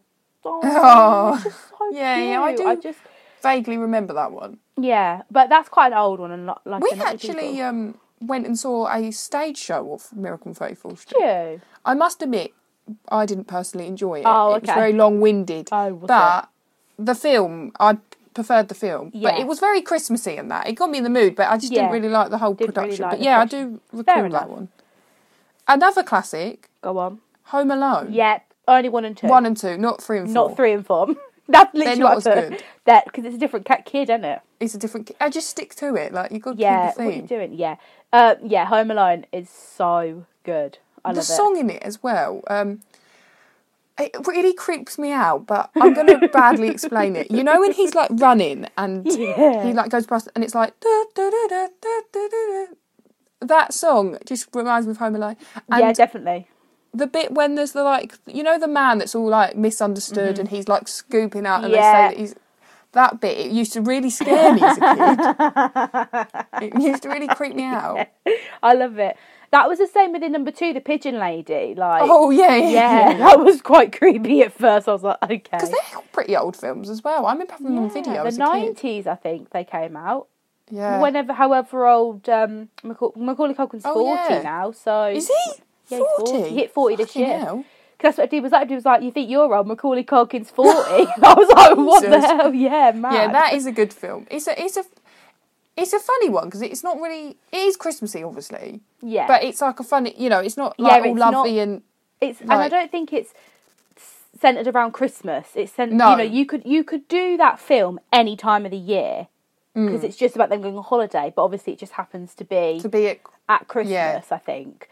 it's just so cute. I do. Vaguely remember that one. Yeah, but that's quite an old one, and not like. We actually went and saw a stage show of Miracle on 34th Street. Did you? I must admit, I didn't personally enjoy it. Oh, okay. It was very long-winded. Oh, was but the film, I preferred the film. Yeah. But it was very Christmassy in that. It got me in the mood, but I just didn't really like the whole production. But I do recall that one. Another classic. Go on. Home Alone. Yeah, only 1 and 2. 1 and 2, not 3 and 4. Not 3 and 4. That's literally They're not as good. That because it's a different kid, isn't it? It's a different kid. I just stick to it. Like, you've got to keep the theme. What are you doing? Yeah. Home Alone is so good. I love it. The song in it as well. It really creeps me out, but I'm going to badly explain it. You know when he's like running and he like goes past and it's like da, da, da, da, da, da, da. That song just reminds me of Home Alone. And yeah, definitely. The bit when there's the like, you know, the man that's all like misunderstood and he's like scooping out and they say that he's. That bit, it used to really scare me as a kid. It used to really creep me out. I love it. That was the same with the number 2, the Pigeon Lady. Like, yeah. That was quite creepy at first. I was like, okay. Because they're pretty old films as well. I remember having them on video as a kid. The 90s, I think, they came out. Yeah. However old Macaulay Culkin's 40 now, so... Is he? Yeah, 40? He hit 40 this year. Hell. That's what he was like. He was like, you think you're old? Macaulay Culkin's 40. I was like, what the hell? Yeah, man. Yeah, that is a good film. It's a funny one because it's not really. It is Christmassy, obviously. Yeah. But it's like a funny. You know, it's not like all lovely and. It's like, and I don't think it's centered around Christmas. It's centered. No. You know, you could do that film any time of the year because it's just about them going on holiday. But obviously, it just happens to be at Christmas. I think.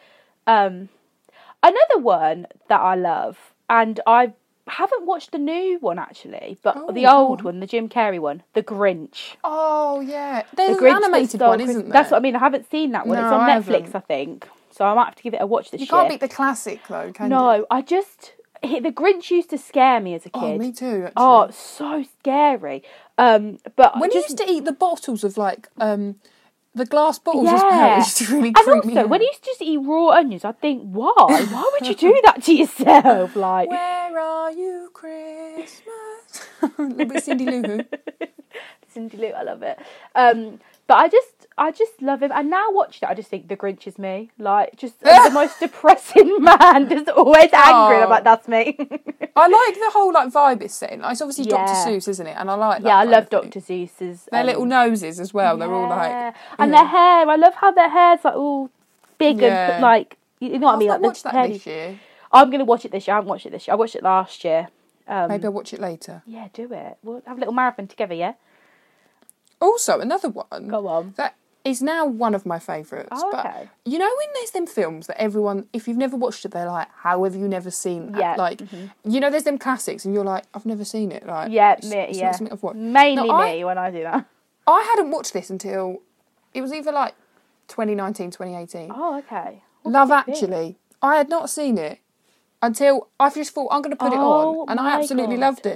Another one that I love, and I haven't watched the new one actually, but the old one, the Jim Carrey one, The Grinch. Oh yeah, there's an animated one, isn't there? That's what I mean. I haven't seen that one. No, it's on Netflix, I think. So I might have to give it a watch this year. You can't beat the classic though, can you? No, The Grinch used to scare me as a kid. Oh, me too. Actually. Oh, so scary. But when you used to eat the bottles of like the glass bottles as well, it used to really creep me out. And also, when you used to just eat raw onions, I'd think, why? Why would you do that to yourself? Like, where are you, Christmas? A little bit Cindy Lou Who. Cindy Lou, I love it. But I just love him. And now watching it, I just think the Grinch is me. Like, just the most depressing man, just always angry. And I'm like, that's me. I like the whole like vibe it's setting. Like, it's obviously Dr. Seuss, isn't it? And I like that. Yeah, I love Dr. Seuss's. Their little noses as well. They're all like, and their hair. I love how their hair's like all big and like, you know what I mean? I've like watched that this year. I'm gonna watch it this year. I haven't watched it this year. I watched it last year. Maybe I'll watch it later. Yeah, do it. We'll have a little marathon together. Yeah. Also, another one. Go on. That is now one of my favourites. Oh, okay. But you know when there's them films that everyone, if you've never watched it, they're like, how have you never seen that? Yeah. Like, you know, there's them classics and you're like, I've never seen it. Like, it's not something I've watched. Mainly me when I do that. I hadn't watched this until, it was either like 2019, 2018. Oh, okay. Love Actually. I had not seen it until I just thought, I'm going to put it on. And I absolutely loved it.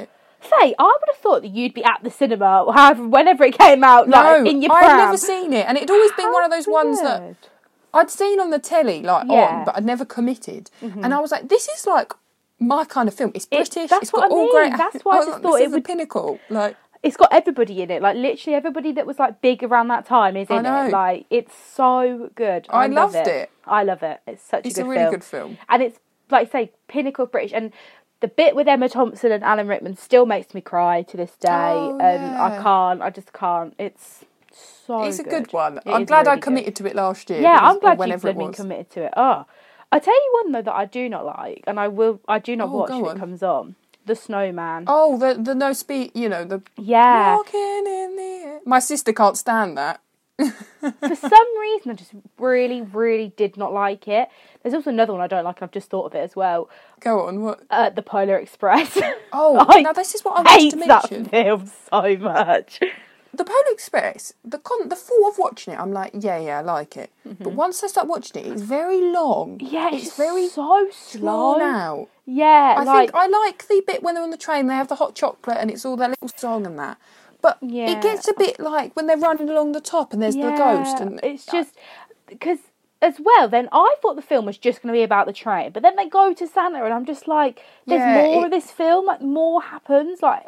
Say, I would have thought that you'd be at the cinema, or however, whenever it came out, like, in your pram. I'd never seen it, and it'd always been one of those ones that I'd seen on the telly, like, on, but I'd never committed. And I was like, this is, like, my kind of film. It's British, it's got all great... That's why I just thought it was the pinnacle, like... It's got everybody in it, like, literally everybody that was, like, big around that time is in it. Like, it's so good. I loved it. I love it. It's such a good film. It's a really good film. And it's, like I say, pinnacle of British, and... The bit with Emma Thompson and Alan Rickman still makes me cry to this day, and I just can't. It's so It's a good one. I'm glad I committed to it last year. Yeah, I'm glad you've been committed to it. Oh, I'll tell you one, though, that I do not like, and I do not watch if it comes on. The Snowman. Oh, the no speed, you know, the... Yeah. Walking in the air. My sister can't stand that. For some reason, I just really, really did not like it. There's also another one I don't like, and I've just thought of it as well. Go on, what? The Polar Express. Oh, now this is what I wanted to mention. That film so much. The Polar Express, the thought of watching it, I'm like, yeah, I like it. But once I start watching it, it's very long. Yeah, it's very so slow. Out. Yeah, I think I like the bit when they're on the train, they have the hot chocolate, and it's all their little song and that. But it gets a bit like when they're running along the top and there's the ghost. And it's just... Because, as well, then I thought the film was just going to be about the train. But then they go to Santa and I'm just like, there's more of this film. Like, more happens. Like,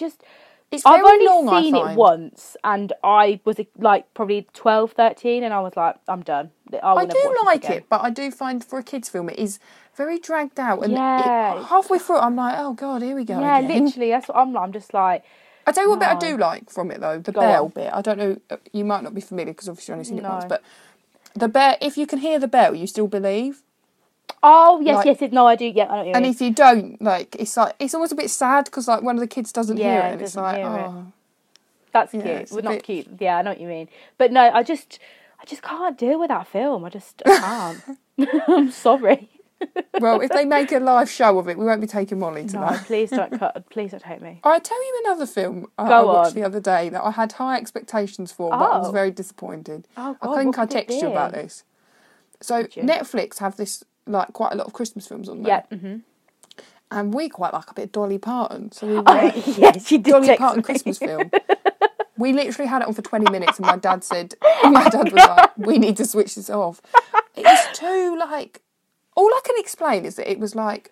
I've only seen it once. And I was, like, probably 12, 13. And I was like, I'm done. I do like it, but I do find for a kids' film it is very dragged out. And halfway through I'm like, oh, God, here we go again. Literally. That's what I'm just like... I tell you what bit I do like from it, though. The bell bit. I don't know, you might not be familiar because obviously you've only seen it once, but the bell, if you can hear the bell, you still believe. Oh, yes, no, I do, yeah, I know what you mean. And if you don't, like, it's almost a bit sad because, like, one of the kids doesn't hear it, and it's like, oh. That's cute. Well, not cute. Yeah, I know what you mean. But no, I just can't deal with that film. I can't. I'm sorry. Well, if they make a live show of it, we won't be taking Molly tonight. No, please don't take me. I'll tell you another film I watched the other day that I had high expectations for, but I was very disappointed. Oh, God, I think I texted you about this. So Netflix have this, like, quite a lot of Christmas films on there. Yeah. And we quite like a bit of Dolly Parton. So we were yes, you did. Dolly Parton Christmas film. We literally had it on for 20 minutes and my dad was like, we need to switch this off. It's too, like... All I can explain is that it was like,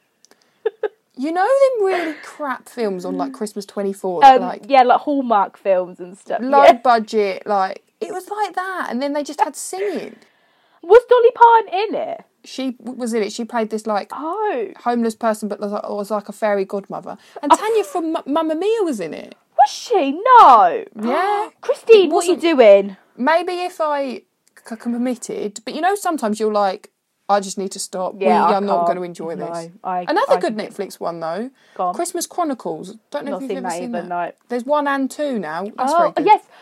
you know, them really crap films on like Christmas 24, like Hallmark films and stuff. Low budget, like it was like that, and then they just had singing. Was Dolly Parton in it? She was in it. She played this like homeless person, but was like a fairy godmother. And Tanya from Mamma Mia was in it. Was she? No. Yeah. Christine, what are you doing? Maybe if I committed, but you know, sometimes you're like, I just need to stop. Yeah, I'm not going to enjoy this. Another good Netflix one, though. Christmas Chronicles. Don't know if you've ever seen that. No. There's 1 and 2 now. That's very good. Yes.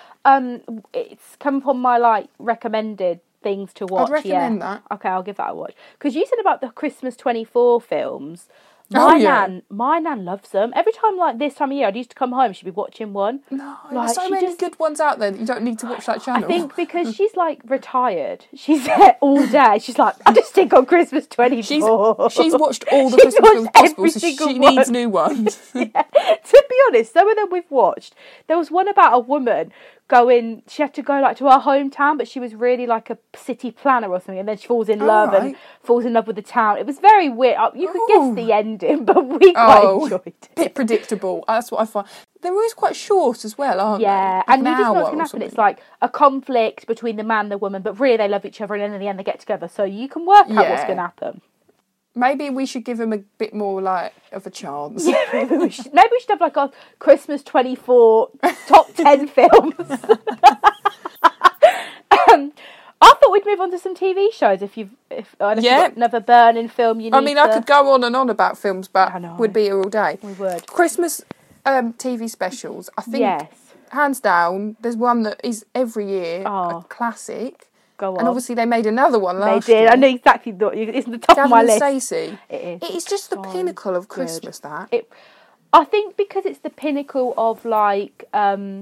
It's come from my, like, recommended things to watch. I'd recommend that. Okay, I'll give that a watch. Because you said about the Christmas 24 films. My nan loves them. Every time, like, this time of year, I'd used to come home, she'd be watching one. No, there's so many good ones out there that you don't need to watch that channel. I think because she's, like, retired. She's there all day. She's like, I just stick on Christmas 24. She's watched all the Christmas films possible, so she needs new ones. Yeah. To be honest, some of them we've watched. There was one about a woman she had to go like to her hometown, but she was really like a city planner or something, and then she falls in love and falls in love with the town. It was very weird. You could guess the ending, but we quite enjoyed it. Bit predictable. That's what I find. They're always quite short as well, aren't they? Yeah, and you just know what's going to happen. It's like a conflict between the man and the woman, but really they love each other, and then in the end they get together, so you can work out what's going to happen. Maybe we should give him a bit more, like, of a chance. Yeah, maybe we should have, like, a Christmas 24 top 10 films. I thought we'd move on to some TV shows if you've got another burning film you need I could go on and on about films, but we'd be here all day. We would. Christmas TV specials, I think, hands down, there's one that is every year a classic. And obviously they made another one last year. They did. I know exactly. It's the top of my list. Gavin and Stacey. It is just the pinnacle of Christmas, that. I think because it's the pinnacle of, like,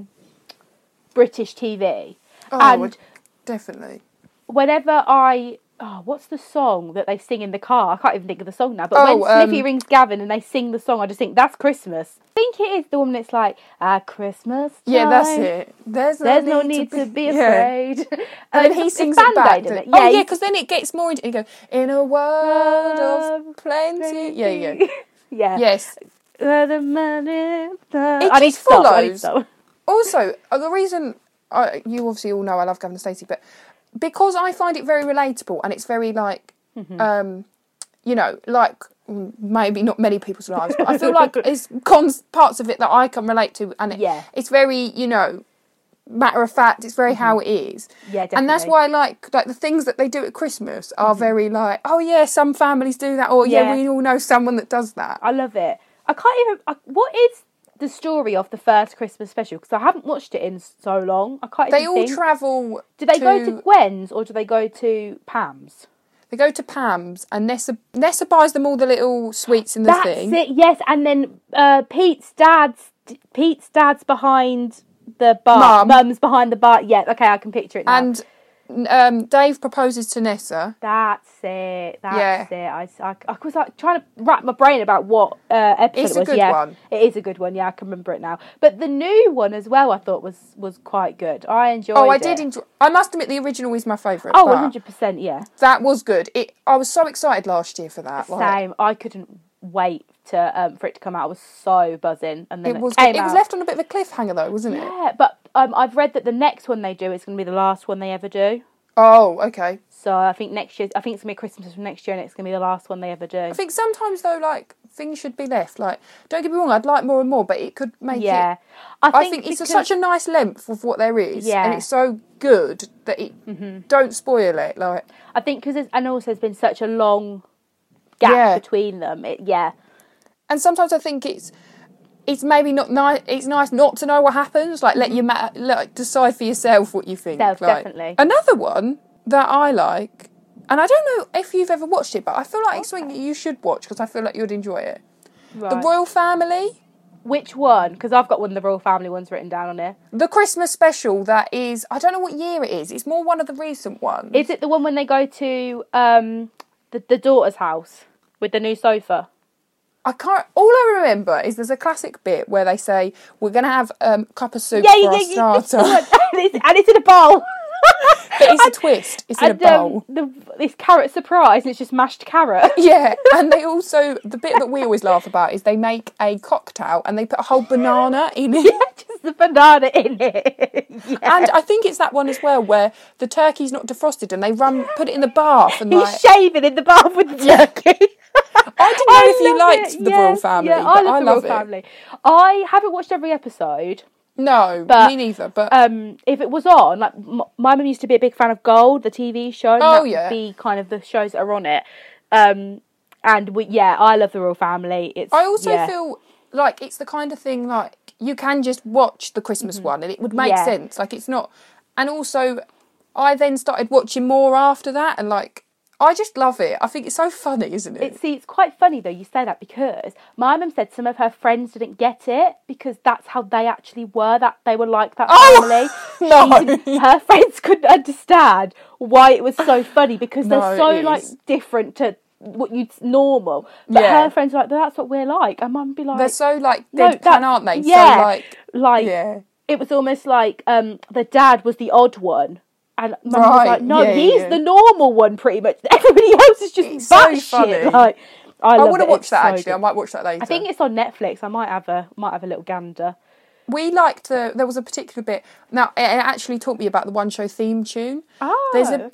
British TV. Oh, and definitely. Whenever I what's the song that they sing in the car? I can't even think of the song now. But when Sniffy rings Gavin and they sing the song, I just think that's Christmas. I think it is the one that's like, at Christmas time. Yeah, that's it. There's no need to be afraid. And then he sings it back. Yeah, because then it gets more into it. You go, in a world of plenty. Yeah. Yeah. Yes. I need to stop. Also, the reason, you obviously all know I love Gavin and Stacey, but because I find it very relatable and it's very like, like maybe not many people's lives, but I feel like it's parts of it that I can relate to, and it's very, matter of fact. It's very how it is. Yeah, definitely. And that's why I like the things that they do at Christmas are very like, oh yeah, some families do that, or we all know someone that does that. I love it. I can't even. What is the story of the first Christmas special? Because I haven't watched it in so long. I can't. They all travel. Do they go to Gwen's or do they go to Pam's? They go to Pam's, and Nessa buys them all the little sweets in the thing. That's it. Yes, and then Pete's dad's behind the bar. Mum's behind the bar. Yeah. Okay, I can picture it now. And Dave proposes to Nessa. That's it. That's it. I was like trying to wrap my brain about what episode it's it was. It's a good one. It is a good one. Yeah, I can remember it now. But the new one as well, I thought was quite good. I enjoyed it. Oh, I did enjoy. I must admit, the original is my favourite. Oh, 100%. Yeah. That was good. I was so excited last year for that. Same. I couldn't wait for it to come out. I was so buzzing, and then it was left on a bit of a cliffhanger though, wasn't it? Yeah, but I've read that the next one they do is going to be the last one they ever do. Oh, okay. So I think next year, it's going to be Christmas from next year, and it's going to be the last one they ever do. I think sometimes though, like things should be left. Like, don't get me wrong, I'd like more and more, but it could make it. Yeah, I think it's such a nice length of what there is, and it's so good that it don't spoil it. Like, I think because and also there's been such a long gap between them. And sometimes I think it's maybe not nice. It's nice not to know what happens. Like, let you decide for yourself what you think. Definitely. Another one that I like, and I don't know if you've ever watched it, but I feel like it's something that you should watch because I feel like you'd enjoy it. Right. The Royal Family. Which one? Because I've got one of the Royal Family ones written down on here. The Christmas special that is, I don't know what year it is. It's more one of the recent ones. Is it the one when they go to the daughter's house with the new sofa? All I remember is there's a classic bit where they say, we're going to have a cup of soup for our starter. And it's in a bowl. But it's a twist. It's in a bowl. This carrot surprise, and it's just mashed carrot. Yeah, and they also, the bit that we always laugh about is they make a cocktail and they put a whole banana in it. Yeah, just the banana in it. Yeah. And I think it's that one as well where the turkey's not defrosted and they put it in the bath. And he's shaving in the bath with the turkey. I didn't know if you liked the Royal Family, but I love the Royal Family. I haven't watched every episode. No, me neither. But if it was on, like my mum used to be a big fan of Gold, the TV show. And that would be kind of the shows that are on it. And I love the Royal Family. I also feel like it's the kind of thing like you can just watch the Christmas one and it would make sense. Like it's not, and also I then started watching more after that and like. I just love it. I think it's so funny, isn't it? It's quite funny though you say that because my mum said some of her friends didn't get it because that's how they actually were, that they were like that family. No. Her friends couldn't understand why it was so funny because they're so like different to what you'd normal. But her friends were like, that's what we're like. And mum would be like, they're so like deadpan, aren't they? Yeah. So it was almost like the dad was the odd one. And Mum was like, no, he's the normal one pretty much. Everybody else is just batshit. Like, I want to watch that actually. Good. I might watch that later. I think it's on Netflix. I might have a little gander. We liked there was a particular bit. Now, it actually taught me about the One Show theme tune. Oh,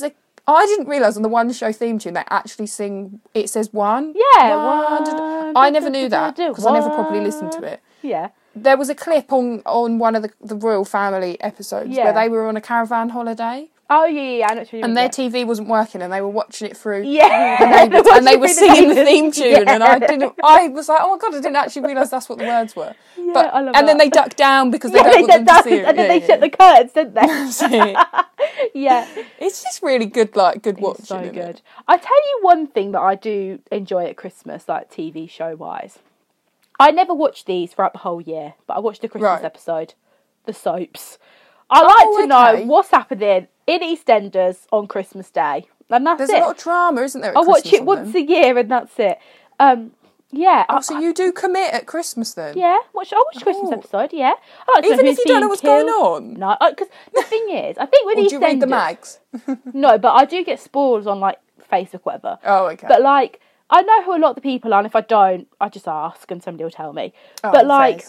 I didn't realise on the One Show theme tune they actually sing, it says one. Yeah, one. I never knew that because I never properly listened to it. Yeah. There was a clip on one of the Royal Family episodes where they were on a caravan holiday. Oh yeah, I know what you mean. And their TV wasn't working, and they were watching it through. Yeah, and they were singing the theme tune, and I was like, oh my god, I didn't actually realise that's what the words were. Yeah, I love that. And then they ducked down because they don't want them to see it. And then they shut the curtains, didn't they? Yeah, it's just really good, like good watching. So good. I tell you one thing that I do enjoy at Christmas, like TV show wise. I never watch these throughout the whole year, but I watched the Christmas episode, the soaps. I like to know what's happening in EastEnders on Christmas Day. and that's There's it. a lot of drama, isn't there? I watch it once a year, and that's it. Yeah. So you do commit at Christmas then? Yeah, I watch a Christmas episode. Yeah, I like to even know if you don't know what's going on. No, because the thing is, I think with EastEnders, do you read the mags? No, but I do get spoilers on like Facebook, whatever. Oh, okay. But like, I know who a lot of the people are, and if I don't, I just ask, and somebody will tell me. Oh, but like,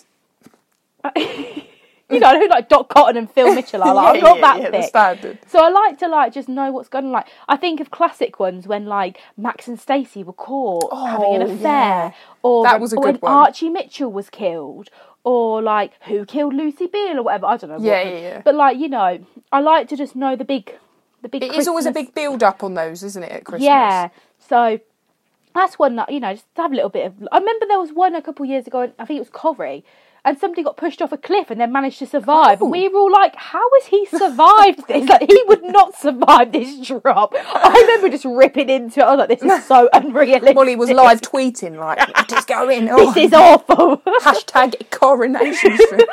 you know who like Dot Cotton and Phil Mitchell are. Like, I'm not that thick. Standard. So I like to like just know what's going on. Like, I think of classic ones when like Max and Stacey were caught having an affair, or that was a good when one. Archie Mitchell was killed, or like who killed Lucy Beale or whatever. I don't know. Yeah. But like, you know, I like to just know the big. It is always a big build up on those, isn't it? At Christmas. Yeah. So that's one that, you know, just to have a little bit of. I remember there was one a couple of years ago. I think it was Corrie. And somebody got pushed off a cliff and then managed to survive. And we were all like, how has he survived this? Like, he would not survive this drop. I remember just ripping into it. I was like, this is so unrealistic. Molly was live tweeting, like, just go in. This is awful. Hashtag Coronation Street.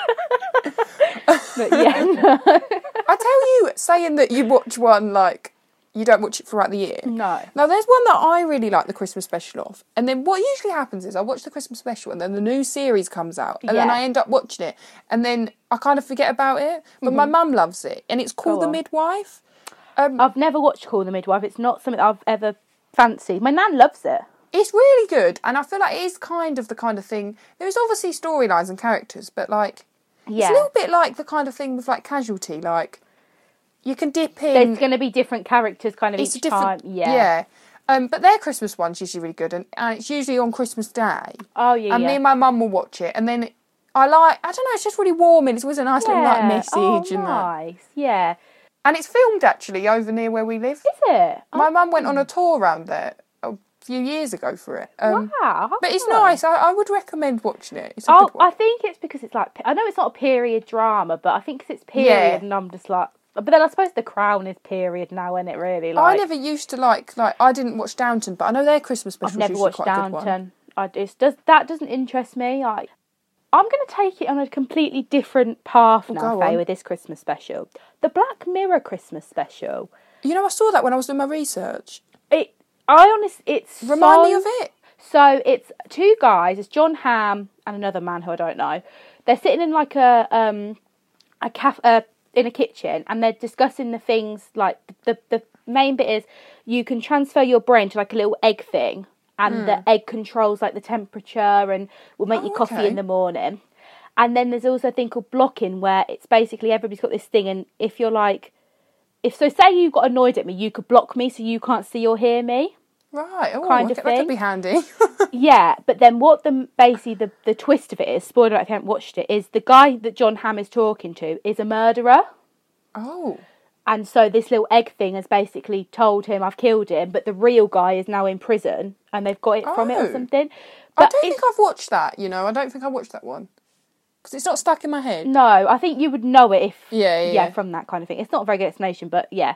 But yeah, no. I tell you, saying that you watch one, like, you don't watch it throughout the year. No. Now, there's one that I really like the Christmas special of. And then what usually happens is I watch the Christmas special and then the new series comes out. And then I end up watching it. And then I kind of forget about it. But my mum loves it. And it's called The Midwife. I've never watched Call the Midwife. It's not something I've ever fancied. My nan loves it. It's really good. And I feel like it is kind of the kind of thing. There's obviously storylines and characters. But, like, it's a little bit like the kind of thing with, like, Casualty. Like, you can dip in. There's going to be different characters kind of each time. Yeah. But their Christmas one's usually really good, and it's usually on Christmas Day. Oh, yeah. And me and my mum will watch it, and then I don't know, it's just really warming. It's always a nice little like message. Oh, and nice. Yeah. And it's filmed actually over near where we live. Is it? My mum went on a tour around there a few years ago for it. Wow. But it's nice. I would recommend watching it. It's a good one. I think it's because it's like, I know it's not a period drama, but I think 'cause it's period and I'm just like, but then I suppose The Crown is period now, isn't it, really? Like, I never used to like, I didn't watch Downton, but I know their Christmas special. I've never watched Downton. That doesn't interest me. I'm going to take it on a completely different path now, Faye, with this Christmas special. The Black Mirror Christmas special. You know, I saw that when I was doing my research. Remind me of it. So it's two guys. It's John Hamm and another man who I don't know. They're sitting in like a cafe. In a kitchen, and they're discussing the things like the main bit is you can transfer your brain to like a little egg thing, and the egg controls like the temperature and will make you coffee in the morning. And then there's also a thing called blocking, where it's basically everybody's got this thing, and if you're like, say you got annoyed at me, you could block me so you can't see or hear me. Right, kind of thing. That could be handy. Yeah, but then what basically the twist of it is, spoiler if you haven't watched it, is the guy that John Hamm is talking to is a murderer. Oh. And so this little egg thing has basically told him, I've killed him, but the real guy is now in prison and they've got it from it or something. But I don't think I've watched that, you know. I don't think I watched that one. Because it's not stuck in my head. No, I think you would know it if... Yeah, from that kind of thing. It's not a very good explanation, but yeah.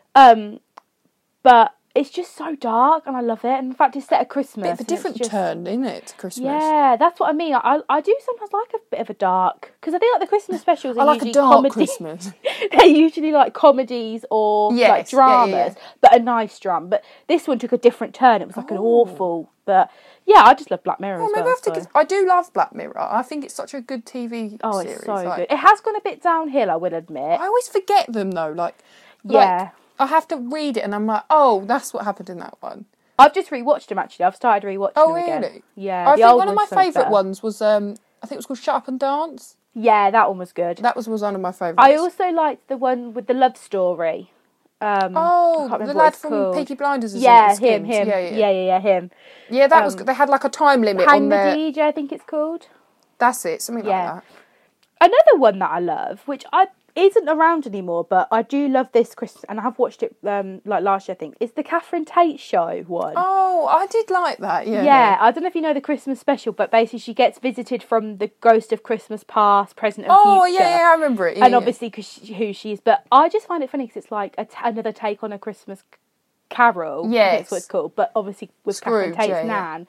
But it's just so dark and I love it. And in fact, it's set at Christmas. Bit of a different turn, isn't it, to Christmas? Yeah, that's what I mean. I do sometimes like a bit of a dark... Because I think like the Christmas specials are usually a dark comedy. Christmas. They're usually like comedies or like dramas, but a nice drama. But this one took a different turn. It was like an awful... But yeah, I just love Black Mirror as well. I do love Black Mirror. I think it's such a good TV series. Oh, it's so good. It has gone a bit downhill, I will admit. I always forget them though. Like I have to read it and I'm like, oh, that's what happened in that one. I've just rewatched them actually. I've started rewatching them again. Oh, really? Yeah. I think one of my favourite ones was, I think it was called Shut Up and Dance. Yeah, that one was good. That was one of my favourites. I also liked the one with the love story. The lad from Peaky Blinders. Yeah, him. Yeah, him. Yeah, that was good. They had like a time limit on their... Hang the DJ, I think it's called. That's it, something like that. Another one that I love, which isn't around anymore, but I do love this Christmas, and I have watched it like last year, I think, is the Catherine Tate show one. Oh, I did like that, yeah. Yeah, I don't know if you know the Christmas special, but basically she gets visited from the ghost of Christmas past, present and future. Oh, yeah, I remember it. Yeah, and obviously who she is, but I just find it funny because it's like another take on a Christmas Carol. Yes. That's what it's called, but obviously with Scrooge, Catherine Tate's nan.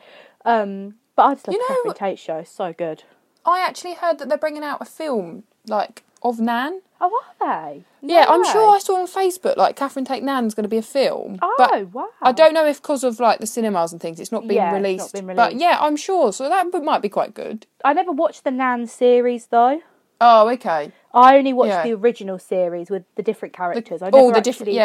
But I just love Catherine Tate show, it's so good. I actually heard that they're bringing out a film, like, of Nan. Oh, are they? No yeah, I'm way. sure I saw on Facebook, like, Catherine Take Nan's going to be a film. Oh, but wow. I don't know if because of, like, the cinemas and things, it's not been released. It's not been released. But, yeah, I'm sure. So that might be quite good. I never watched the Nan series, though. Oh, okay. I only watched the original series with the different characters. Like Lauren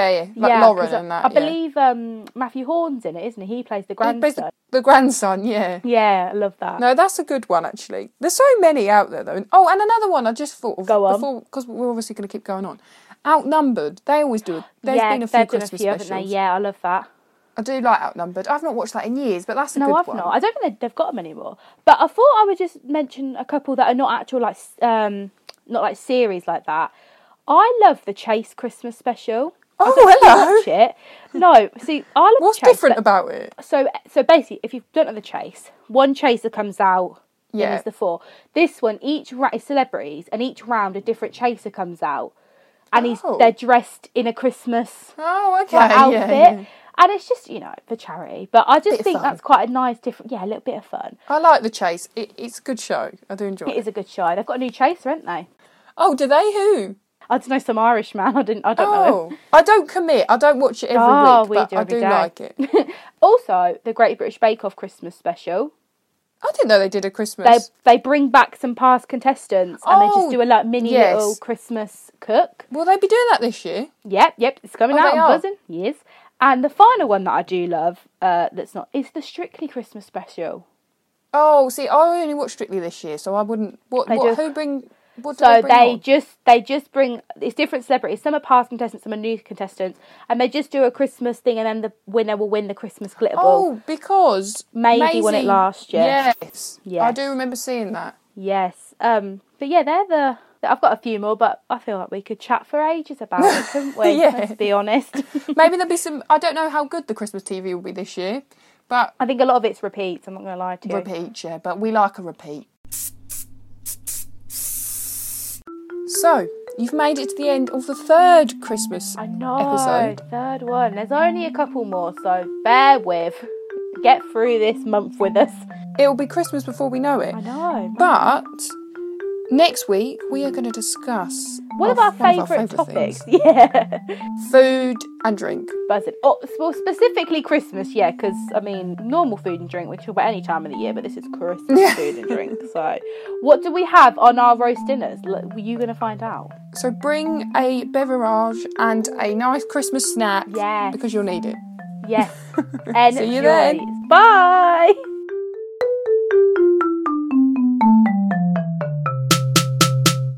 and that. I believe Matthew Horne's in it, isn't he? He plays the grandson. The grandson, yeah. Yeah, I love that. No, that's a good one, actually. There's so many out there, though. Oh, and another one I just thought of. Go on. Because we're obviously going to keep going on. Outnumbered. They always do it. There's been a few Christmas specials. Haven't they? Yeah, I love that. I do like Outnumbered. I've not watched that in years, but that's a good one. No, I've not. I don't think they've got them anymore. But I thought I would just mention a couple that are not actual, like, not like series like that. I love the Chase Christmas special. Oh, hello. Watch it. No, see, I love What's the Chase, different about it? So basically, if you don't know the Chase, one chaser comes out. Yeah. Is the 4. This one, each is celebrities, and each round a different chaser comes out, and they're dressed in a Christmas outfit. Yeah. And it's just, for charity. But I just think that's quite a nice, different, a little bit of fun. I like the Chase. It's a good show. I do enjoy it. It is a good show. They've got a new chaser, haven't they? Oh, do they? Who? I don't know, some Irish man. I don't know. I don't commit. I don't watch it every week, but I do like it. Also, the Great British Bake Off Christmas special. I didn't know they did a Christmas. They bring back some past contestants and they just do a mini little Christmas cook. Will they be doing that this year? Yep. It's coming out. I'm buzzing. Yes. And the final one that I do love, is the Strictly Christmas special. Oh, see, I only watched Strictly this year, so I wouldn't. What do they bring they just bring, it's different celebrities. Some are past contestants, some are new contestants, and they just do a Christmas thing, and then the winner will win the Christmas glitter ball. Oh, because Maisie won it last year. Yes, I do remember seeing that. Yes, but yeah, I've got a few more, but I feel like we could chat for ages about it, couldn't we? Let's be honest. Maybe there'll be some. I don't know how good the Christmas TV will be this year, but I think a lot of it's repeats. I'm not going to lie to you. Repeats, yeah, but we like a repeat. So, you've made it to the end of the third Christmas episode. Third one. There's only a couple more, so bear with. Get through this month with us. It'll be Christmas before we know it. I know. But next week, we are going to discuss one of our favourite topics. Yeah. Food and drink. Buzzing. Oh, well, specifically Christmas, yeah, because, normal food and drink, we can talk about any time of the year, but this is Christmas food and drink. So, what do we have on our roast dinners? Were you going to find out? So, bring a beverage and a nice Christmas snack. Yes. Because you'll need it. Yes. See you then. Bye.